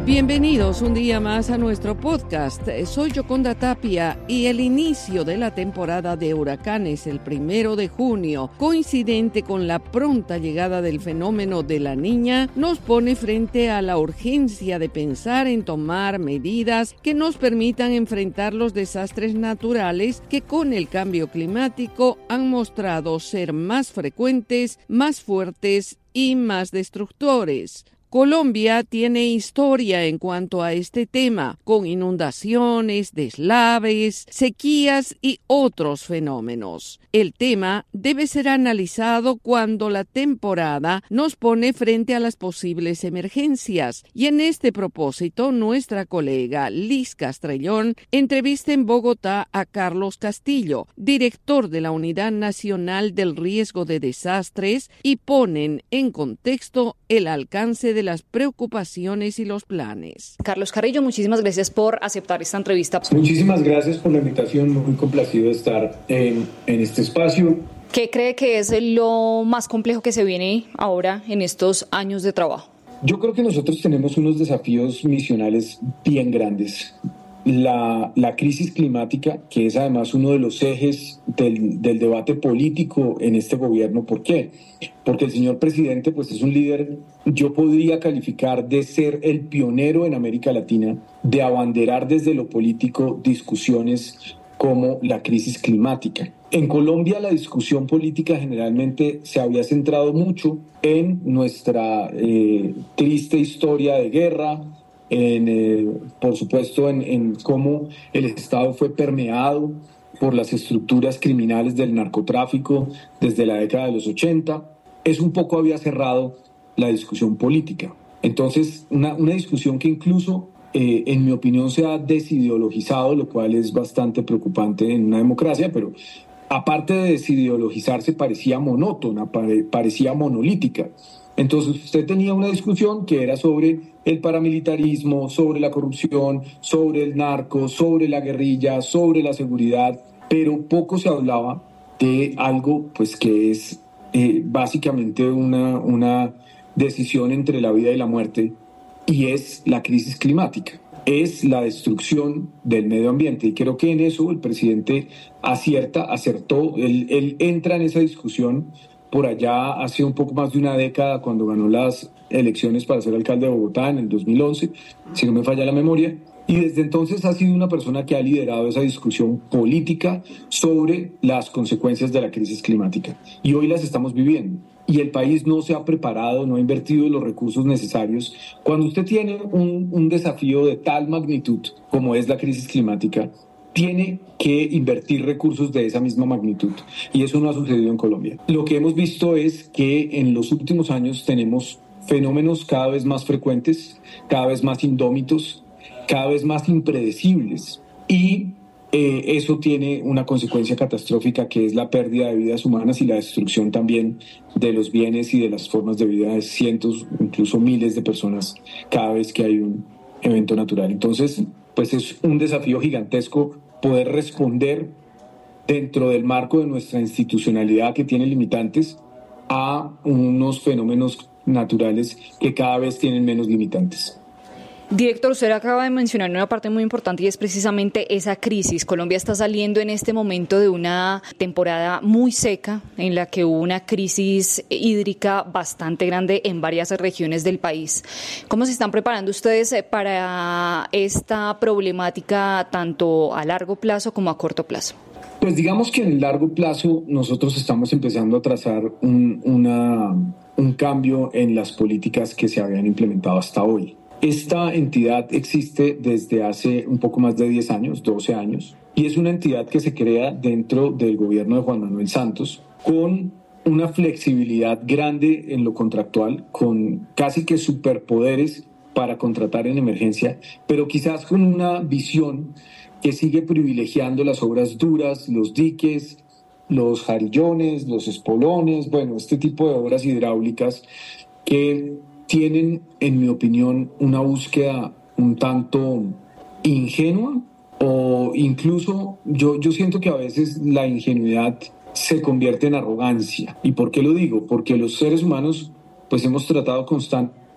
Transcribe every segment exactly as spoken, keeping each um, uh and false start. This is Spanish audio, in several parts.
Bienvenidos un día más a nuestro podcast. Soy Yoconda Tapia y el inicio de la temporada de huracanes el primero de junio, coincidente con la pronta llegada del fenómeno de la Niña, nos pone frente a la urgencia de pensar en tomar medidas que nos permitan enfrentar los desastres naturales que con el cambio climático han mostrado ser más frecuentes, más fuertes y más destructores. Colombia tiene historia en cuanto a este tema, con inundaciones, deslaves, sequías y otros fenómenos. El tema debe ser analizado cuando la temporada nos pone frente a las posibles emergencias. Y en este propósito, nuestra colega Liz Castrellón entrevista en Bogotá a Carlos Castillo, director de la Unidad Nacional del Riesgo de Desastres, y ponen en contexto el alcance de de las preocupaciones y los planes. Carlos Carrillo, muchísimas gracias por aceptar esta entrevista. Muchísimas gracias por la invitación, muy complacido de estar en, en este espacio. ¿Qué cree que es lo más complejo que se viene ahora en estos años de trabajo? Yo creo que nosotros tenemos unos desafíos misionales bien grandes. La, la crisis climática, que es además uno de los ejes del, del debate político en este gobierno. ¿Por qué? Porque el señor presidente pues, es un líder, yo podría calificar de ser el pionero en América Latina, de abanderar desde lo político discusiones como la crisis climática. En Colombia la discusión política generalmente se había centrado mucho en nuestra eh, triste historia de guerra, En, eh, por supuesto en, en cómo el Estado fue permeado por las estructuras criminales del narcotráfico desde la década de los ochenta. Eso un poco había cerrado la discusión política. Entonces, una, una discusión que incluso, eh, en mi opinión, se ha desideologizado, lo cual es bastante preocupante en una democracia, pero aparte de desideologizarse, parecía monótona, pare, parecía monolítica. Entonces usted tenía una discusión que era sobre el paramilitarismo, sobre la corrupción, sobre el narco, sobre la guerrilla, sobre la seguridad, pero poco se hablaba de algo pues, que es eh, básicamente una, una decisión entre la vida y la muerte, y es la crisis climática, es la destrucción del medio ambiente. Y creo que en eso el presidente acierta, acertó, él, él entra en esa discusión por allá hace un poco más de una década, cuando ganó las elecciones para ser alcalde de Bogotá en el dos mil once, si no me falla la memoria, y desde entonces ha sido una persona que ha liderado esa discusión política sobre las consecuencias de la crisis climática. Y hoy las estamos viviendo. Y el país no se ha preparado, no ha invertido los recursos necesarios. Cuando usted tiene un, un desafío de tal magnitud como es la crisis climática, tiene que invertir recursos de esa misma magnitud, y eso no ha sucedido en Colombia. Lo que hemos visto es que en los últimos años tenemos fenómenos cada vez más frecuentes, cada vez más indómitos, cada vez más impredecibles, y eh, eso tiene una consecuencia catastrófica, que es la pérdida de vidas humanas y la destrucción también de los bienes y de las formas de vida de cientos, incluso miles de personas cada vez que hay un evento natural. Entonces, pues es un desafío gigantesco poder responder dentro del marco de nuestra institucionalidad, que tiene limitantes, a unos fenómenos naturales que cada vez tienen menos limitantes. Director, usted acaba de mencionar una parte muy importante, y es precisamente esa crisis. Colombia está saliendo en este momento de una temporada muy seca, en la que hubo una crisis hídrica bastante grande en varias regiones del país. ¿Cómo se están preparando ustedes para esta problemática, tanto a largo plazo como a corto plazo? Pues digamos que en el largo plazo nosotros estamos empezando a trazar un, una, un cambio en las políticas que se habían implementado hasta hoy. Esta entidad existe desde hace un poco más de diez años, doce años, y es una entidad que se crea dentro del gobierno de Juan Manuel Santos, con una flexibilidad grande en lo contractual, con casi que superpoderes para contratar en emergencia, pero quizás con una visión que sigue privilegiando las obras duras, los diques, los jarillones, los espolones, bueno, este tipo de obras hidráulicas que tienen, en mi opinión, una búsqueda un tanto ingenua, o incluso yo, yo siento que a veces la ingenuidad se convierte en arrogancia. ¿Y por qué lo digo? Porque los seres humanos pues hemos tratado constantemente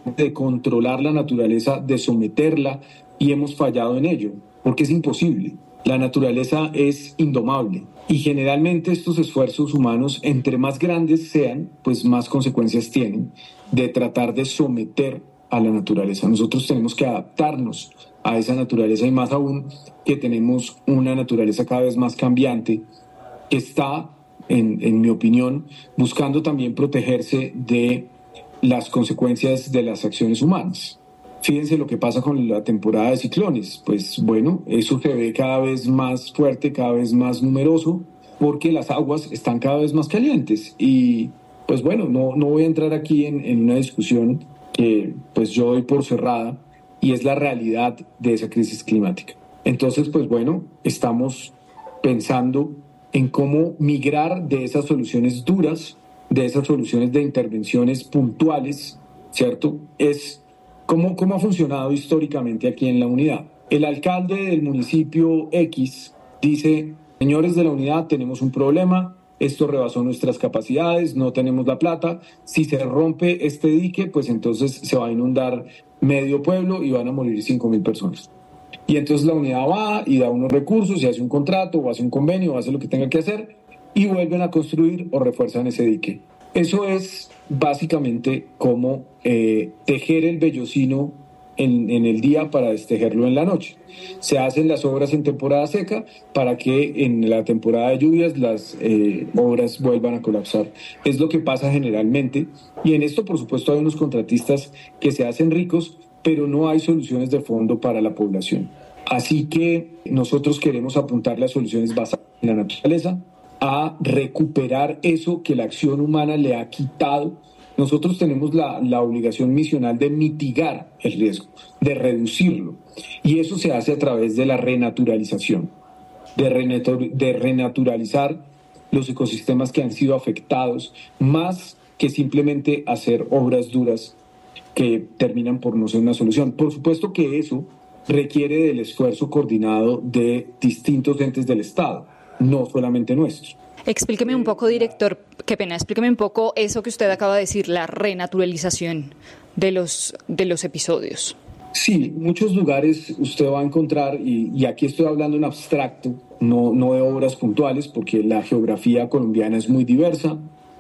de controlar la naturaleza, de someterla, y hemos fallado en ello, porque es imposible. La naturaleza es indomable y generalmente estos esfuerzos humanos, entre más grandes sean, pues más consecuencias tienen de tratar de someter a la naturaleza. Nosotros tenemos que adaptarnos a esa naturaleza y más aún que tenemos una naturaleza cada vez más cambiante que está, en, en mi opinión, buscando también protegerse de las consecuencias de las acciones humanas. Fíjense lo que pasa con la temporada de ciclones. Pues bueno, eso se ve cada vez más fuerte, cada vez más numeroso, porque las aguas están cada vez más calientes. Y pues bueno, no, no voy a entrar aquí en, en una discusión que pues yo doy por cerrada, y es la realidad de esa crisis climática. Entonces, pues bueno, estamos pensando en cómo migrar de esas soluciones duras, de esas soluciones de intervenciones puntuales, ¿cierto? Es ¿Cómo, ¿Cómo ha funcionado históricamente aquí en la unidad? El alcalde del municipio X dice, señores de la unidad, tenemos un problema, esto rebasó nuestras capacidades, no tenemos la plata, si se rompe este dique, pues entonces se va a inundar medio pueblo y van a morir cinco mil personas. Y entonces la unidad va y da unos recursos y hace un contrato o hace un convenio o hace lo que tenga que hacer y vuelven a construir o refuerzan ese dique. Eso es básicamente como eh, tejer el vellocino en, en el día para destejerlo en la noche. Se hacen las obras en temporada seca para que en la temporada de lluvias las eh, obras vuelvan a colapsar. Es lo que pasa generalmente, y en esto por supuesto hay unos contratistas que se hacen ricos, pero no hay soluciones de fondo para la población. Así que nosotros queremos apuntarle a soluciones basadas en la naturaleza, a recuperar eso que la acción humana le ha quitado. Nosotros tenemos la, la obligación misional de mitigar el riesgo, de reducirlo. Y eso se hace a través de la renaturalización, de, renatur- de renaturalizar los ecosistemas que han sido afectados, más que simplemente hacer obras duras que terminan por no ser una solución. Por supuesto que eso requiere del esfuerzo coordinado de distintos entes del Estado, no solamente nuestros. Explíqueme un poco, director, qué pena, explíqueme un poco eso que usted acaba de decir, la renaturalización de los, de los episodios. Sí, muchos lugares usted va a encontrar, y, y aquí estoy hablando en abstracto, no, no de obras puntuales, porque la geografía colombiana es muy diversa,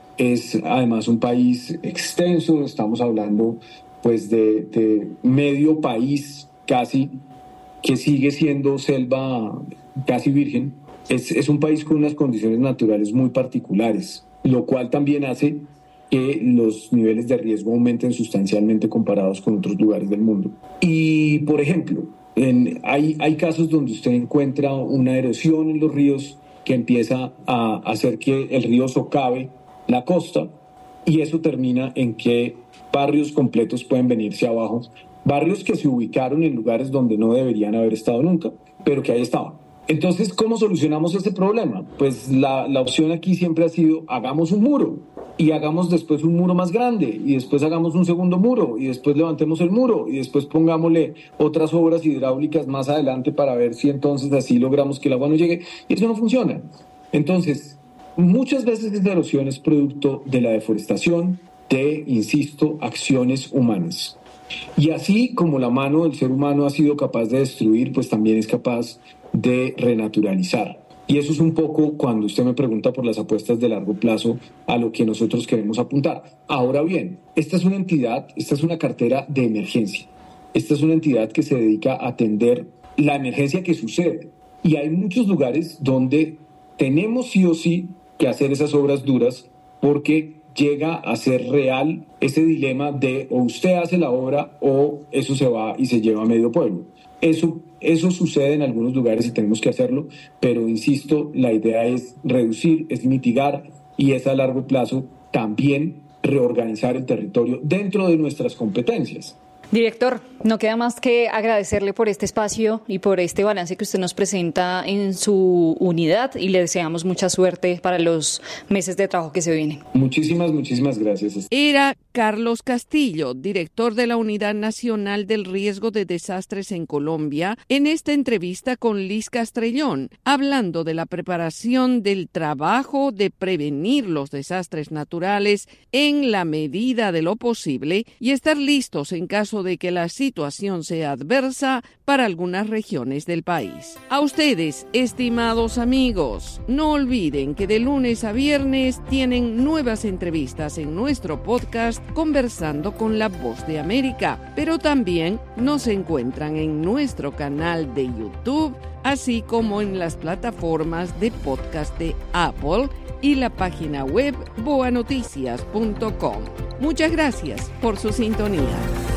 es además un país extenso, estamos hablando pues de, de medio país casi, que sigue siendo selva casi virgen. Es, es un país con unas condiciones naturales muy particulares, lo cual también hace que los niveles de riesgo aumenten sustancialmente comparados con otros lugares del mundo. Y, por ejemplo, en, hay, hay casos donde usted encuentra una erosión en los ríos que empieza a hacer que el río socave la costa, y eso termina en que barrios completos pueden venirse abajo, barrios que se ubicaron en lugares donde no deberían haber estado nunca, pero que ahí estaban. Entonces, ¿cómo solucionamos ese problema? Pues la, la opción aquí siempre ha sido, hagamos un muro, y hagamos después un muro más grande, y después hagamos un segundo muro, y después levantemos el muro, y después pongámosle otras obras hidráulicas más adelante para ver si entonces así logramos que el agua no llegue, y eso no funciona. Entonces, muchas veces esta erosión es producto de la deforestación, de, insisto, acciones humanas. Y así como la mano del ser humano ha sido capaz de destruir, pues también es capaz de renaturalizar. Y eso es un poco, cuando usted me pregunta por las apuestas de largo plazo, a lo que nosotros queremos apuntar. Ahora bien, esta es una entidad, esta es una cartera de emergencia. Esta es una entidad que se dedica a atender la emergencia que sucede. Y hay muchos lugares donde tenemos sí o sí que hacer esas obras duras, porque llega a ser real ese dilema de o usted hace la obra o eso se va y se lleva a medio pueblo. Eso, eso sucede en algunos lugares y tenemos que hacerlo, pero insisto, la idea es reducir, es mitigar, y es a largo plazo también reorganizar el territorio dentro de nuestras competencias. Director, no queda más que agradecerle por este espacio y por este balance que usted nos presenta en su unidad, y le deseamos mucha suerte para los meses de trabajo que se vienen. Muchísimas, muchísimas gracias. Era Carlos Castillo, director de la Unidad Nacional del Riesgo de Desastres en Colombia, en esta entrevista con Liz Castrellón, hablando de la preparación del trabajo de prevenir los desastres naturales en la medida de lo posible y estar listos en caso de que la situación sea adversa para algunas regiones del país. A ustedes, estimados amigos, no olviden que de lunes a viernes tienen nuevas entrevistas en nuestro podcast Conversando con la Voz de América, pero también nos encuentran en nuestro canal de YouTube, así como en las plataformas de podcast de Apple y la página web boa noticias punto com. Muchas gracias por su sintonía.